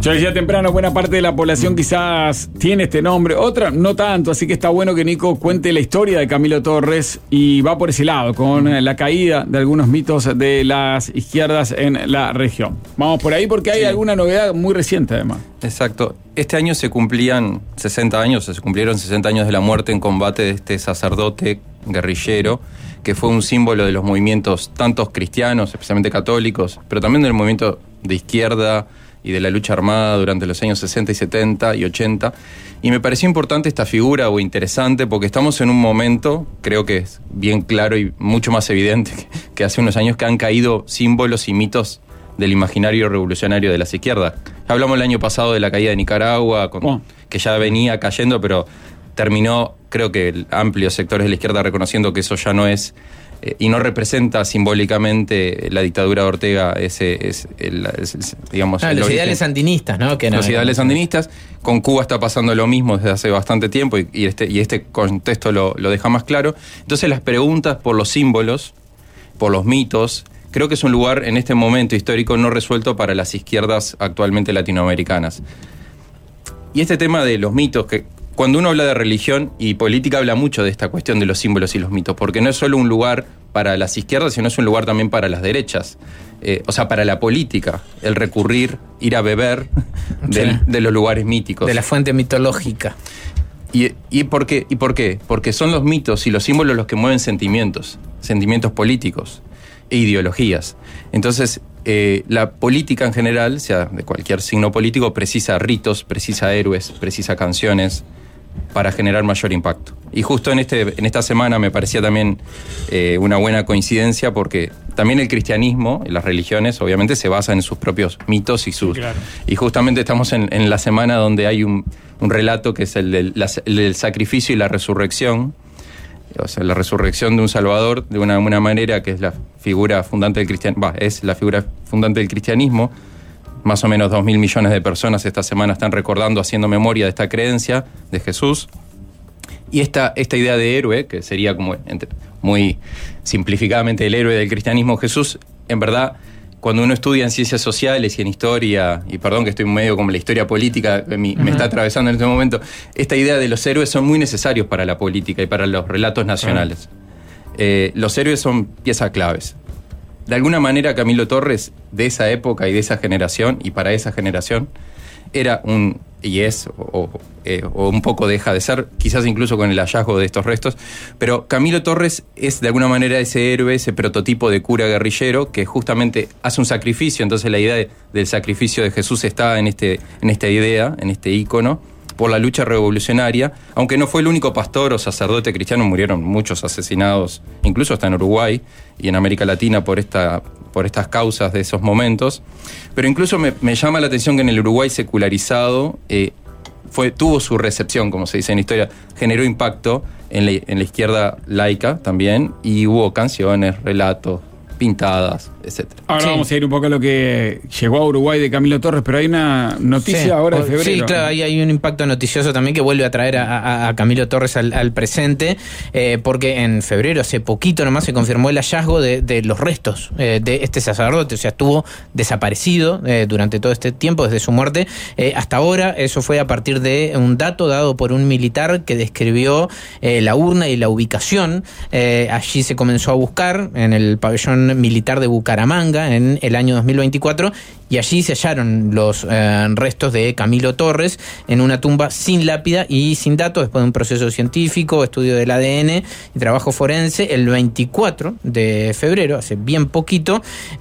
Yo decía temprano, buena parte de la población quizás tiene este nombre, otra no tanto, así que está bueno que Nico cuente la historia de Camilo Torres y va por ese lado, con la caída de algunos mitos de las izquierdas en la región. Vamos por ahí porque hay alguna novedad muy reciente además. Exacto. Este año se cumplieron 60 años de la muerte en combate de este sacerdote guerrillero, que fue un símbolo de los movimientos tantos cristianos, especialmente católicos, pero también del movimiento de izquierda y de la lucha armada durante los años 60 y 70 y 80. Y me pareció importante esta figura o interesante porque estamos en un momento, creo que es bien claro y mucho más evidente que hace unos años, que han caído símbolos y mitos del imaginario revolucionario de las izquierdas. Hablamos el año pasado de la caída de Nicaragua, que ya venía cayendo, pero terminó, creo que amplios sectores de la izquierda reconociendo que eso ya no es y no representa simbólicamente la dictadura de Ortega, digamos, los ideales sandinistas, ¿no? Los ideales sandinistas. Con Cuba está pasando lo mismo desde hace bastante tiempo y este contexto lo deja más claro. Entonces las preguntas por los símbolos, por los mitos, creo que es un lugar en este momento histórico no resuelto para las izquierdas actualmente latinoamericanas. Y este tema de los mitos, que cuando uno habla de religión y política habla mucho de esta cuestión de los símbolos y los mitos, porque no es solo un lugar para las izquierdas, sino es un lugar también para las derechas. O sea, para la política, el recurrir, ir a beber de los lugares míticos. De la fuente mitológica. ¿Y por qué? Porque son los mitos y los símbolos los que mueven sentimientos políticos e ideologías. Entonces, la política en general, sea de cualquier signo político, precisa ritos, precisa héroes, precisa canciones para generar mayor impacto. Y justo en esta semana me parecía también una buena coincidencia porque también el cristianismo y las religiones obviamente se basan en sus propios mitos y justamente estamos en la semana donde hay un relato que es el del sacrificio y la resurrección. O sea, la resurrección de un Salvador de una manera que es la figura fundante del cristianismo. Es la figura fundante del cristianismo. Más o menos 2.000 millones de personas esta semana están recordando, haciendo memoria de esta creencia de Jesús. Y esta idea de héroe, que sería como muy simplificadamente el héroe del cristianismo, Jesús, en verdad, cuando uno estudia en ciencias sociales y en historia, y perdón que estoy medio como la historia política que me está atravesando en este momento, esta idea de los héroes son muy necesarios para la política y para los relatos nacionales. Los héroes son piezas claves. De alguna manera Camilo Torres, de esa época y de esa generación, y para esa generación, era o un poco deja de ser, quizás incluso con el hallazgo de estos restos, pero Camilo Torres es de alguna manera ese héroe, ese prototipo de cura guerrillero que justamente hace un sacrificio. Entonces la idea del sacrificio de Jesús está en esta idea, en este ícono, por la lucha revolucionaria, aunque no fue el único pastor o sacerdote cristiano, murieron muchos asesinados, incluso hasta en Uruguay y en América Latina por estas causas de esos momentos. Pero incluso me llama la atención que en el Uruguay secularizado tuvo su recepción, como se dice en historia, generó impacto en la izquierda laica también, y hubo canciones, relatos, pintadas, etcétera. Ahora vamos a ir un poco a lo que llegó a Uruguay de Camilo Torres, pero hay una noticia ahora de febrero. Sí, claro, hay un impacto noticioso también que vuelve a traer a Camilo Torres al presente, porque en febrero, hace poquito nomás, se confirmó el hallazgo de los restos de este sacerdote. O sea, estuvo desaparecido durante todo este tiempo, desde su muerte hasta ahora. Eso fue a partir de un dato dado por un militar que describió la urna y la ubicación. Allí se comenzó a buscar en el pabellón militar de Bucaramanga en el año 2024, y allí se hallaron los restos de Camilo Torres en una tumba sin lápida y sin datos, después de un proceso científico, estudio del ADN y trabajo forense. El 24 de febrero, hace bien poquito,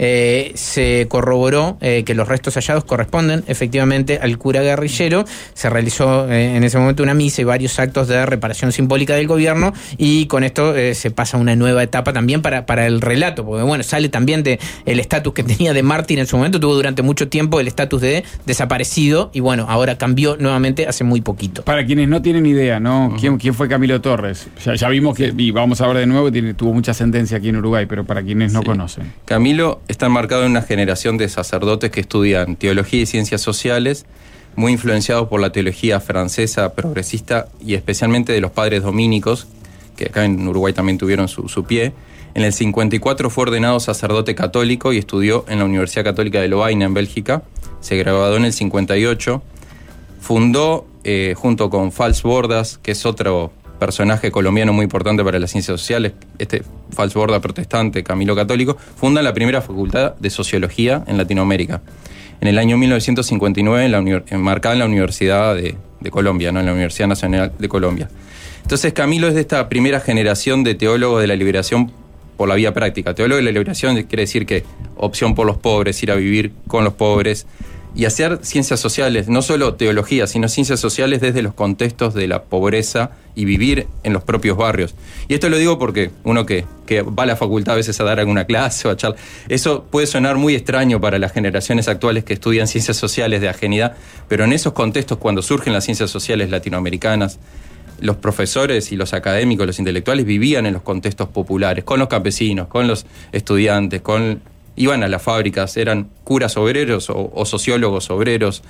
se corroboró que los restos hallados corresponden efectivamente al cura guerrillero. Se realizó en ese momento una misa y varios actos de reparación simbólica del gobierno, y con esto se pasa a una nueva etapa también para el relato, porque bueno, sale también de el estatus que tenía de mártir en su momento, tuvo durante mucho tiempo el estatus de desaparecido, y bueno, ahora cambió nuevamente hace muy poquito. Para quienes no tienen idea, ¿no? ¿Quién fue Camilo Torres? Ya vimos que, y vamos a ver de nuevo, tuvo mucha sentencia aquí en Uruguay, pero para quienes no conocen. Camilo está enmarcado en una generación de sacerdotes que estudian teología y ciencias sociales, muy influenciados por la teología francesa progresista y especialmente de los padres dominicos, que acá en Uruguay también tuvieron su pie. En el 54 fue ordenado sacerdote católico y estudió en la Universidad Católica de Lovaina, en Bélgica. se graduó en el 58, fundó, junto con Fals Bordas, que es otro personaje colombiano muy importante para las ciencias sociales, Fals Bordas protestante, Camilo católico, funda la primera facultad de sociología en Latinoamérica, en el año 1959, enmarcada en la Universidad de Colombia, ¿no? En la Universidad Nacional de Colombia. Entonces Camilo es de esta primera generación de teólogos de la liberación por la vía práctica. Teólogo de la liberación quiere decir que opción por los pobres, ir a vivir con los pobres y hacer ciencias sociales, no solo teología, sino ciencias sociales desde los contextos de la pobreza y vivir en los propios barrios. Y esto lo digo porque uno que va a la facultad a veces a dar alguna clase o a charlar, eso puede sonar muy extraño para las generaciones actuales que estudian ciencias sociales de ajenidad, pero en esos contextos, cuando surgen las ciencias sociales latinoamericanas, los profesores y los académicos, los intelectuales vivían en los contextos populares, con los campesinos, con los estudiantes, iban a las fábricas, eran curas obreros o sociólogos obreros.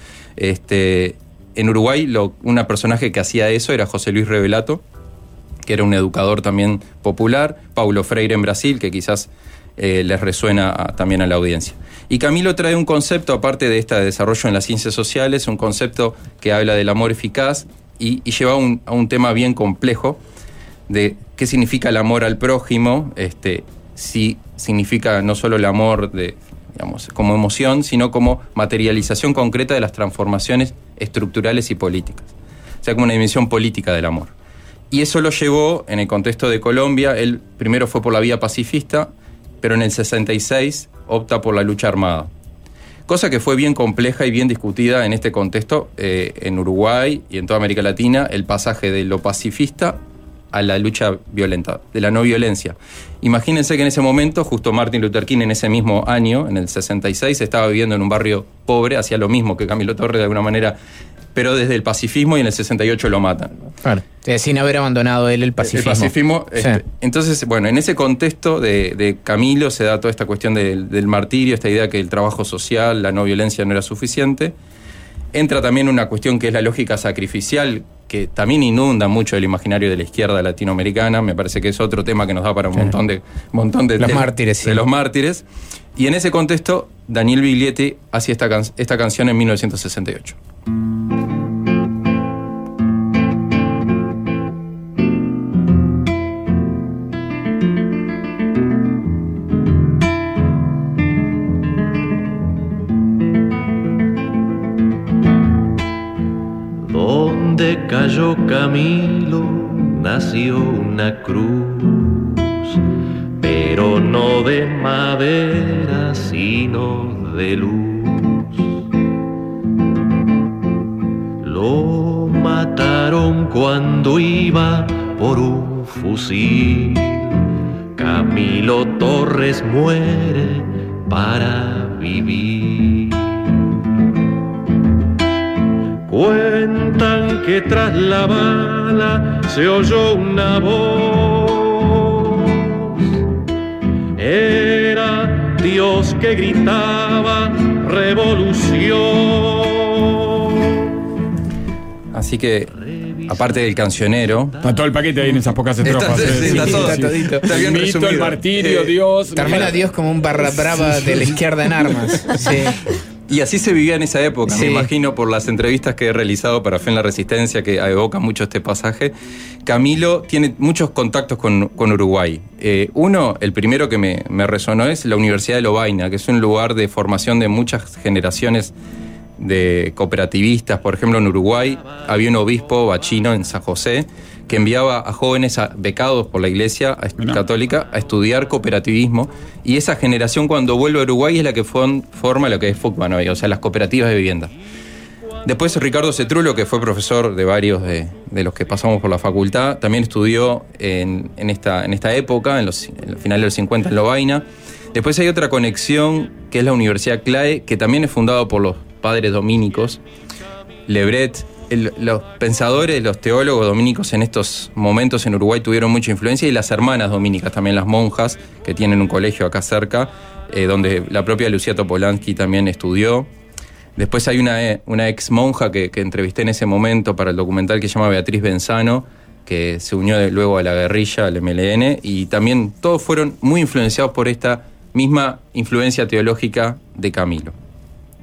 En Uruguay, un personaje que hacía eso era José Luis Revelato, que era un educador también popular, Paulo Freire en Brasil, que quizás les resuena también a la audiencia. Y Camilo trae un concepto, aparte de este desarrollo en las ciencias sociales, un concepto que habla del amor eficaz y lleva a un tema bien complejo de qué significa el amor al prójimo, si significa no solo el amor como emoción, sino como materialización concreta de las transformaciones estructurales y políticas. O sea, como una dimensión política del amor. Y eso lo llevó, en el contexto de Colombia, él primero fue por la vía pacifista, pero en el 66 opta por la lucha armada. Cosa que fue bien compleja y bien discutida en este contexto, en Uruguay y en toda América Latina, el pasaje de lo pacifista a la lucha violenta, de la no violencia. Imagínense que en ese momento, justo Martin Luther King en ese mismo año, en el 66, estaba viviendo en un barrio pobre, hacía lo mismo que Camilo Torres de alguna manera, pero desde el pacifismo, y en el 68 lo matan. Claro, sin haber abandonado él el pacifismo. El pacifismo, sí. Entonces, bueno, en ese contexto de Camilo se da toda esta cuestión del martirio, esta idea que el trabajo social, la no violencia no era suficiente. Entra también una cuestión que es la lógica sacrificial, que también inunda mucho el imaginario de la izquierda latinoamericana. Me parece que es otro tema que nos da para un montón de los mártires, sí. De los mártires. Y en ese contexto, Daniel Biglietti hacía esta canción en 1968. Donde cayó Camilo nació una cruz, pero no de madera, sino de luz. Lo mataron cuando iba por un fusil. Camilo Torres muere para vivir. Cuentan que tras la bala se oyó una voz. Era Dios que gritaba revolución. Así que, aparte del cancionero... Está todo el paquete ahí en esas pocas estrofas. Está todo. Está bien el mito, resumido. el martirio, Dios... Termina Dios como un barra brava de la izquierda en armas. Sí. Y así se vivía en esa época, sí. Me imagino, por las entrevistas que he realizado para Fe en la Resistencia, que evoca mucho este pasaje. Camilo tiene muchos contactos con Uruguay. Uno, el primero que me resonó, es la Universidad de Lovaina, que es un lugar de formación de muchas generaciones de cooperativistas. Por ejemplo, en Uruguay había un obispo bachino en San José que enviaba a jóvenes becados por la Iglesia católica a estudiar cooperativismo, y esa generación cuando vuelve a Uruguay es la que forma lo que es FUCBA, o sea, las cooperativas de vivienda. Después Ricardo Cetrulo, que fue profesor de varios de los que pasamos por la facultad, también estudió en esta época, en los finales de los 50 en Lovaina. Después hay otra conexión que es la Universidad CLAE, que también es fundada por los padres dominicos, Lebret. Los pensadores, los teólogos dominicos en estos momentos en Uruguay tuvieron mucha influencia, y las hermanas dominicas, también las monjas, que tienen un colegio acá cerca, donde la propia Lucía Topolansky también estudió. Después hay una ex monja que entrevisté en ese momento para el documental, que se llama Beatriz Benzano, que se unió luego a la guerrilla, al MLN, y también todos fueron muy influenciados por esta misma influencia teológica de Camilo.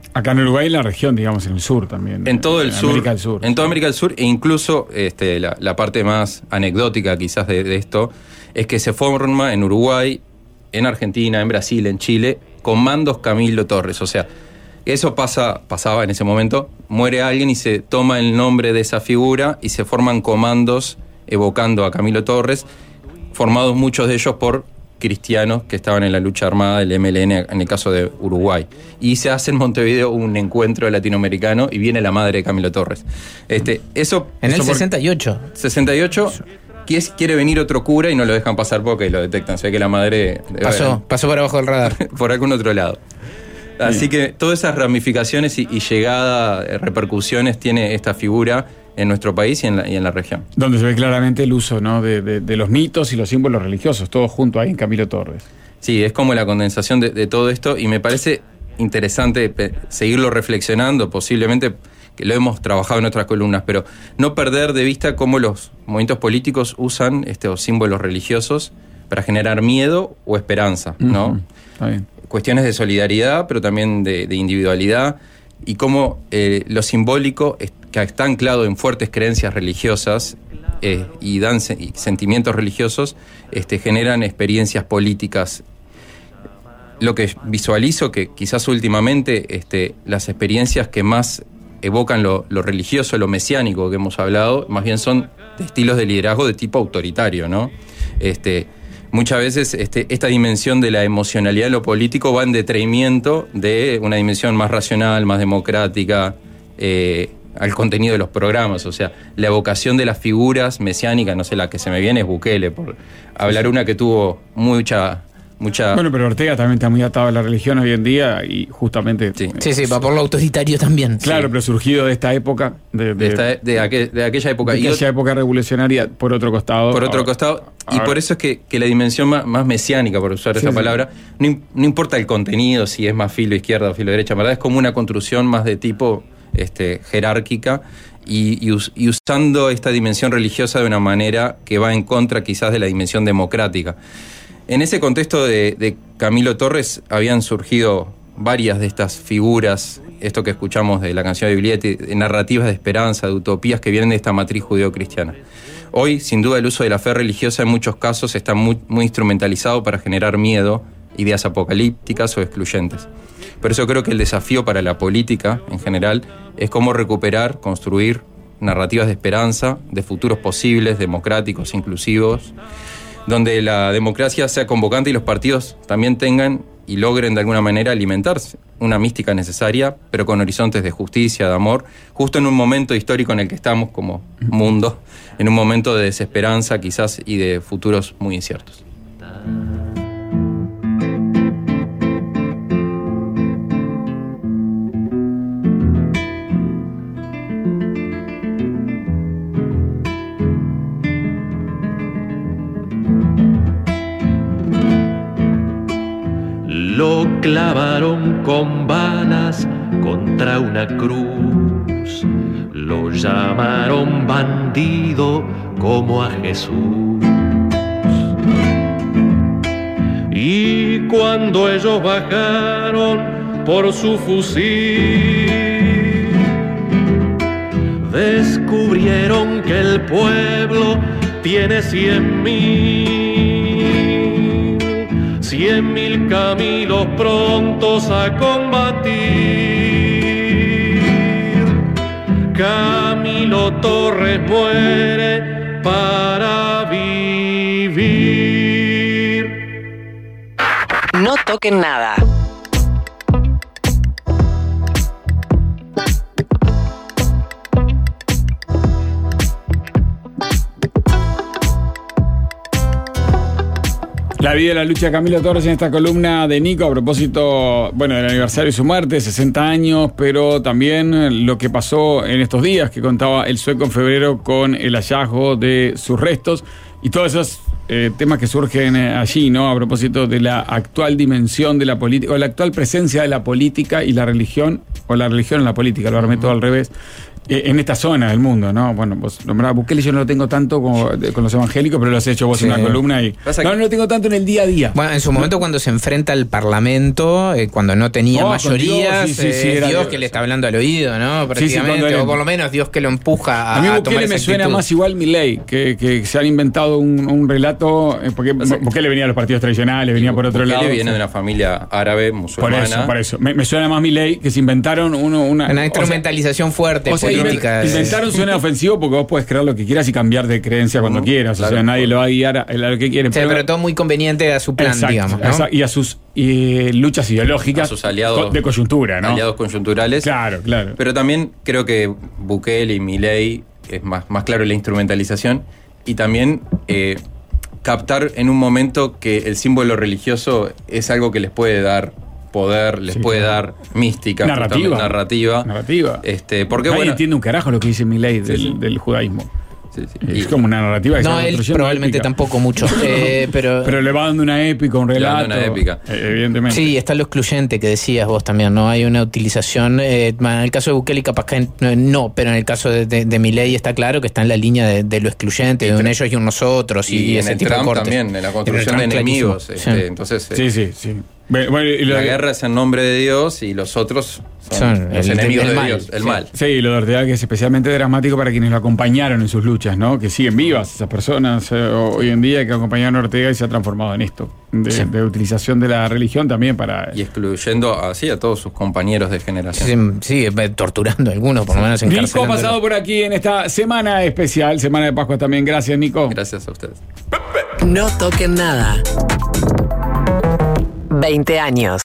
Acá en Uruguay, en la región, digamos, en el sur también. En todo el sur. América del Sur. En toda América del Sur, e incluso la parte más anecdótica quizás de esto, es que se forma en Uruguay, en Argentina, en Brasil, en Chile, comandos Camilo Torres. O sea, eso pasaba en ese momento, muere alguien y se toma el nombre de esa figura y se forman comandos evocando a Camilo Torres, formados muchos de ellos por cristianos que estaban en la lucha armada del MLN en el caso de Uruguay. Y se hace en Montevideo un encuentro latinoamericano y viene la madre de Camilo Torres. Eso en el 68. 68, quiere venir otro cura y no lo dejan pasar porque lo detectan. Se ve que la madre pasó por abajo del radar. Por algún otro lado. Así que todas esas ramificaciones y llegada, repercusiones tiene esta figura en nuestro país y en la región. Donde se ve claramente el uso, ¿no?, de los mitos y los símbolos religiosos, todo junto ahí en Camilo Torres. Sí, es como la condensación de todo esto y me parece interesante seguirlo reflexionando, posiblemente que lo hemos trabajado en otras columnas, pero no perder de vista cómo los movimientos políticos usan estos símbolos religiosos para generar miedo o esperanza, ¿no? Está bien. Cuestiones de solidaridad, pero también de individualidad, y cómo lo simbólico que está anclado en fuertes creencias religiosas y sentimientos religiosos generan experiencias políticas. Lo que visualizo que quizás últimamente las experiencias que más evocan lo religioso, lo mesiánico que hemos hablado, más bien son de estilos de liderazgo de tipo autoritario, ¿no? Muchas veces esta dimensión de la emocionalidad de lo político va en detrimento de una dimensión más racional, más democrática, al contenido de los programas. O sea, la evocación de las figuras mesiánicas, no sé, la que se me viene es Bukele, por hablar una que tuvo mucha... Bueno, pero Ortega también está muy atado a la religión hoy en día y justamente... Sí, va por lo autoritario también. Claro, pero surgido de esta época. De aquella época. De aquella época revolucionaria, por otro costado. Y por eso es que la dimensión más mesiánica, por usar esa palabra, no importa el contenido, si es más filo izquierda o filo derecha, ¿verdad? Es como una construcción más de tipo jerárquica y usando esta dimensión religiosa de una manera que va en contra quizás de la dimensión democrática. En ese contexto de Camilo Torres habían surgido varias de estas figuras, esto que escuchamos de la canción de Biglietti, de narrativas de esperanza, de utopías que vienen de esta matriz judeocristiana. Hoy, sin duda, el uso de la fe religiosa en muchos casos está muy instrumentalizado para generar miedo, ideas apocalípticas o excluyentes. Por eso creo que el desafío para la política, en general, es cómo recuperar, construir narrativas de esperanza, de futuros posibles, democráticos, inclusivos, donde la democracia sea convocante y los partidos también tengan y logren de alguna manera alimentarse una mística necesaria, pero con horizontes de justicia, de amor, justo en un momento histórico en el que estamos como mundo, en un momento de desesperanza quizás y de futuros muy inciertos. Lo clavaron con balas contra una cruz, lo llamaron bandido como a Jesús. Y cuando ellos bajaron por su fusil, descubrieron que el pueblo tiene 100.000 Camilos prontos a combatir. Camilo Torres muere para vivir. No toquen nada. La vida y la lucha de Camilo Torres en esta columna de Nico a propósito, bueno, del aniversario de su muerte, 60 años, pero también lo que pasó en estos días que contaba El Sueco en febrero con el hallazgo de sus restos y todos esos temas que surgen allí, ¿no? A propósito de la actual dimensión de la política, o la actual presencia de la política y la religión, o la religión en la política, lo armé todo al revés, en esta zona del mundo, ¿no? Bueno, vos nombrás Bukele, yo no lo tengo tanto con los evangélicos, pero lo has hecho vos en una columna y no lo tengo tanto en el día a día. Bueno, en su momento cuando se enfrenta al Parlamento, cuando no tenía mayorías, Dios que le está hablando al oído, ¿no? Prácticamente, o por lo menos Dios que lo empuja a mí tomar Bukele esa me suena actitud. más igual Milei, que se han inventado un relato, porque Bukele venía de los partidos tradicionales, venía por otro lado. Bukele viene de una familia árabe, musulmana. Por eso. Me suena más Milei, que se inventaron una instrumentalización fuerte política. Inventaron suena ofensivo porque vos podés creer lo que quieras y cambiar de creencia cuando quieras. Claro, o sea, nadie lo va a guiar a lo que quiere. Sí, pero todo muy conveniente a su plan, exacto, digamos, ¿no? Exacto, y a sus luchas ideológicas, a sus aliados de coyuntura, ¿no? Aliados coyunturales. Claro. Pero también creo que Bukele y Milei es más claro la instrumentalización y también captar en un momento que el símbolo religioso es algo que les puede dar poder, les puede dar mística, narrativa. Porque nadie bueno, entiende un carajo lo que dice Milei del judaísmo. Sí. Es como una narrativa que no, se va él construyendo probablemente épica. tampoco mucho. Pero le va dando una épica, un relato. Una épica. Evidentemente. Sí, está lo excluyente que decías vos también, ¿no? Hay una utilización. En el caso de Bukele, capaz que no, pero en el caso de Milei está claro que está en la línea de lo excluyente, de un ellos y un nosotros. Y ese en el tipo Trump de cortes. también, en la construcción de enemigos. Entonces, sí. Bueno, y la guerra es en nombre de Dios y los otros son los enemigos de Dios, el mal. Sí, lo de Ortega que es especialmente dramático para quienes lo acompañaron en sus luchas, ¿no? Que siguen vivas esas personas hoy en día que acompañaron a Ortega y se ha transformado en esto, de utilización de la religión también para... Y excluyendo así a todos sus compañeros de generación. Sí, torturando a algunos, por lo menos encarcelando. Nico ha pasado por aquí en esta semana especial, Semana de Pascua también. Gracias, Nico. Gracias a ustedes. No toquen nada. 20 años.